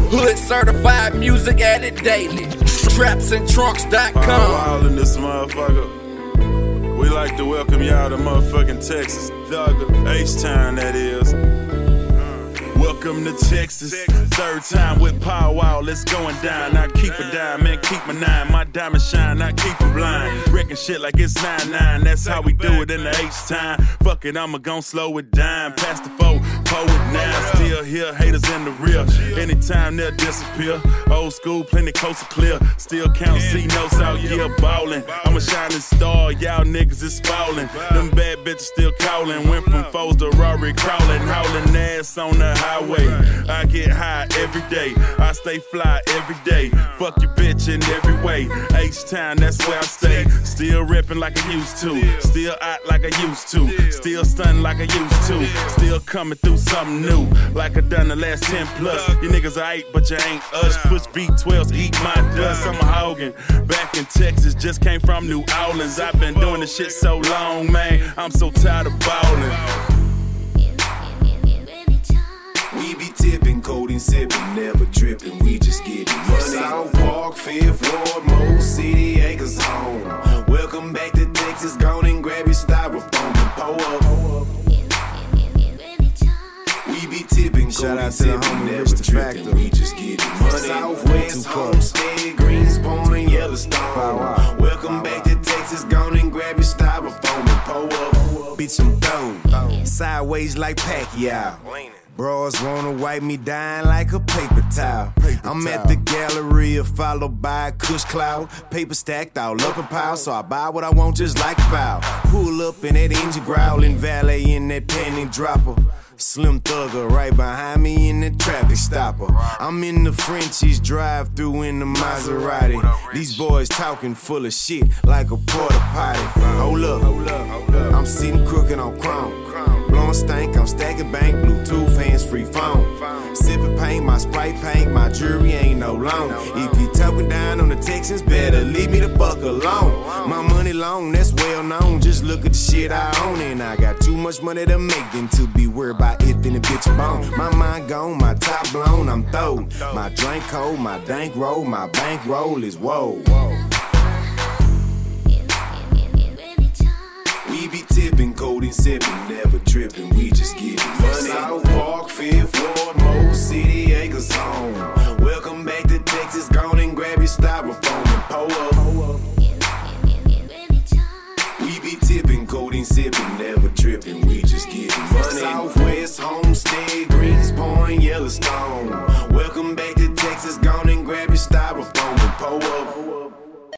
Hood certified, music added daily. Trapsandtrunks.com. All in this motherfucker. We like to welcome y'all to motherfucking Texas. Thugger, H-Town that is. Welcome to Texas. Third time with Power Wow, let's going down. I keep it down, man, keep my nine. My diamond shine, I keep them blind. Wrecking shit like it's 9-9. That's how we do it in the H-time. Fuck it, I'ma gon' slow it down. Past the foe, pull it now. Still here, haters in the rear. Anytime they'll disappear. Old school, plenty close to clear. Still count C-notes out, yeah, ballin'. I'm a shining star, y'all niggas is falling. Them bad bitches still callin'. Went from foes to Rory crawling. Howling ass on the highway. I get high every day. I stay fly every day. Fuck your bitch in every way. H-Town, that's where I stay. Still reppin' like I used to. Still out like I used to. Still stuntin' like I used to. Still coming through something new. Like I done the last 10 plus. You niggas are 8, but you ain't us. Push V12s, eat my dust. I'm a Hogan. Back in Texas, just came from New Orleans. I've been doing this shit so long, man. I'm so tired of ballin'. We be tipping, codeine sipping, never tripping. We just getting money. South Park, Fifth Ward, Mo City, Acres home. Welcome back to Texas. Gone and grab your styrofoam and pull up. We be tipping, shout out to the homie never tripping. We just getting money. Southwest, Homestead, Greenspoint, Yellowstone. Welcome back to Texas. Gone and grab your styrofoam and pull up. Bitch, I'm thrown sideways like Pacquiao. Bros wanna wipe me down like a paper towel. I'm at the Galleria, followed by a Kush cloud. Paper stacked all up a pile, so I buy what I want just like a foul. Pull up in that engine growling, valet in that panty dropper. Slim Thugger right behind me in the traffic stopper. I'm in the Frenchies, drive through in the Maserati. These boys talking full of shit like a porta potty. Hold up, I'm sitting crooked on chrome. Blowing stank, I'm stacking bank, Bluetooth, hands-free phone. Sipping paint, my Sprite paint, my jewelry ain't no loan. If you talking down on the Texans, better leave me the fuck alone. My money long, that's well known. Just look at the shit I own, and I got too much money to make than to be worried about if in the bitch bone. My mind gone, my top blown, I'm throwed. My drink cold, my dank roll, my bankroll is whoa. We be tipping, codeine sipping, never tripping. We just getting money. South Park, Fifth Ward, Mo City, Acres home. Welcome back to Texas. Gone and grab your styrofoam and pull up. We be tipping, codeine sipping, never tripping. We just getting money. Southwest, Homestead, Greenspoint, Yellowstone. Welcome back to Texas. Gone and grab your styrofoam and pull up.